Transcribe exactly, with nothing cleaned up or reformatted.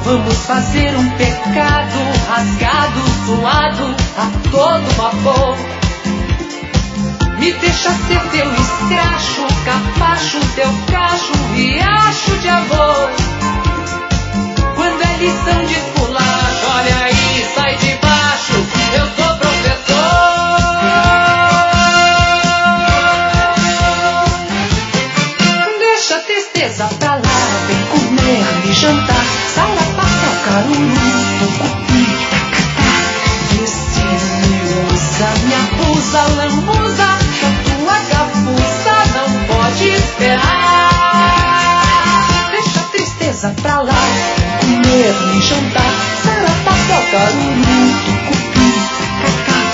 Vamos fazer um pecado rasgado, suado, a todo vapor. Me deixa ser teu escracho, capacho, teu cacho, riacho de amor. Quando é lição de esculacho, olha aí, sai de baixo, eu sou professor. Deixa a tristeza pra lá, vem comer e jantar. Sarapatel, caruru, tucupi, tacatá. Vê se usa, me abusa, lambuza, que a tua gafuça não pode esperar. Deixa a tristeza pra lá, comer e jantar. Sarapatel, caruru, tucupi, tacatá.